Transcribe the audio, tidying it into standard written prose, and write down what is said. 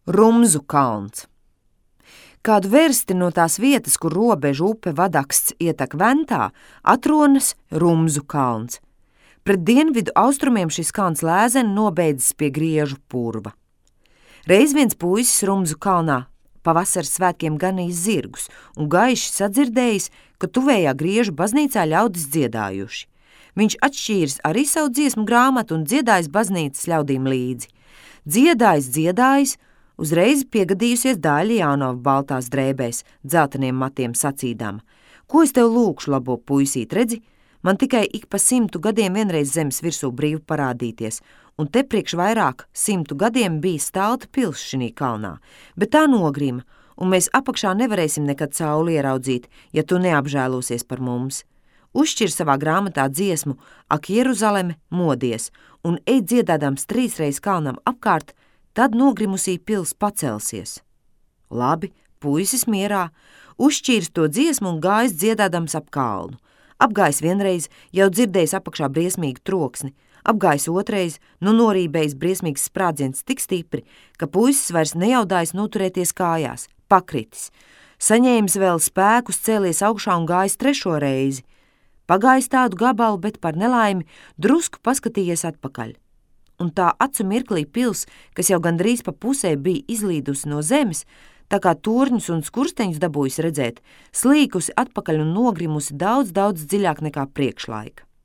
Rumzu kalns. Kādu versti no tās vietas, kur robežu upe Vadaksts ietek Ventā, atrodas Rumzu kalns. Pret dienvidu austrumiem šis kalns lēzeni nobeidzas pie Griežu purva. Reiz viens puisis Rumzu kalnā pavasaras svētkiem ganījis zirgus un gaiši sadzirdējis, ka tuvējā Griežu baznīcā ļaudis dziedājuši. Viņš atšķīris arī savu dziesmu grāmatu un dziedājis baznīcas ļaudīm līdzi. Dziedājis, uzreiz piegadījusies Dāļa Jānova baltās drēbēs, dzelteniem matiem sacīdama: Ko es tev lūkšu, labo puisīt, redzi? Man tikai ik pa 100 gadiem vienreiz zemes virsū brīvi parādīties, un te priekš vairāk 100 gadiem bija stalta pils šinī kalnā, bet tā nogrima, un mēs apakšā nevarēsim nekad sauli ieraudzīt, ja tu neapžēlosies par mums. Uzšķir savā grāmatā dziesmu Ak, Jeruzaleme, modies, un ej dziedādams 3 reiz kalnam apkārt, tad nogrimusī pils pacelsies. Labi, puisis mierā, uzšķīris to dziesmu un gājis dziedādams ap kalnu. Apgājis vienreiz, jau dzirdējis apakšā briesmīgu troksni, apgājis otrais, norībējis briesmīgs sprādziens tik stipri, ka puisis vairs nejaudājis noturēties kājās, pakritis. Saņēmis vēl spēkus, cēlies augšā un gājis 3. reizi. Pagājis tādu gabalu, bet par nelaimi drusku paskatījies atpakaļ. Un tā acu mirklī pils, kas jau gandrīz pa pusē bija izlīdusi no zemes, tā kā torņus un skursteņus dabūjusi redzēt, slīkusi atpakaļ un nogrimusi daudz dziļāk nekā priekšlaika.